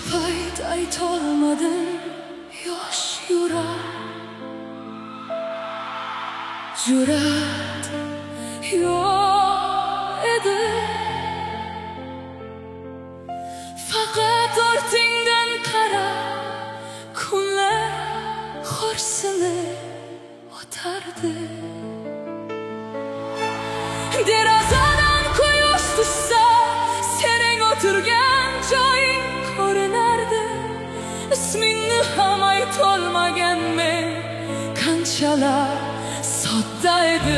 payt aytolmadim yosh yurak. Jur'at yo'q edi, faqat ortingdan qara, kunlar xo'rsinib o'tardi. Derazadan quyosh tushsa, sening o'tirgan joying ko'rinardi. Ismingni ham aytolmagan men qanchalar sodda edi.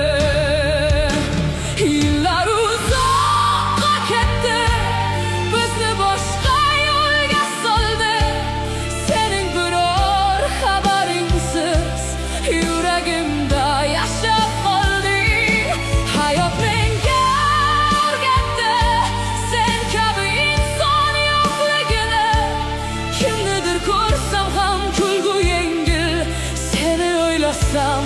Yillar uzoqqa ketdi, bizni boshqa yo'lga soldi. Sening biror xabaringsiz yuragimda yashab qolding. Hayot menga o'rgatdi sen kabi inson yo'qligini. Kimnidir ko'rsam ham kulgu yengil, seni o'ylasam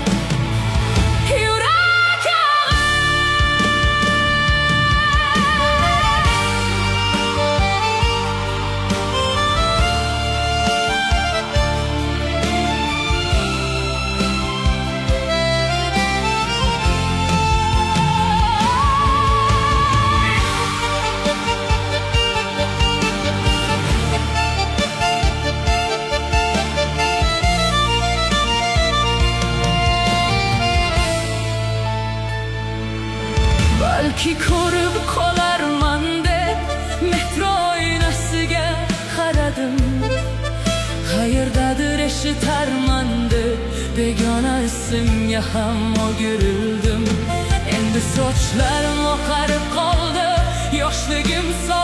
balki ko'rib qolarman deb metro oynasiga qaradim. Qayerdadir eshitarman deb begona ismga ham o'girildim. Endi sochlarim oqarib qoldi, yoshligim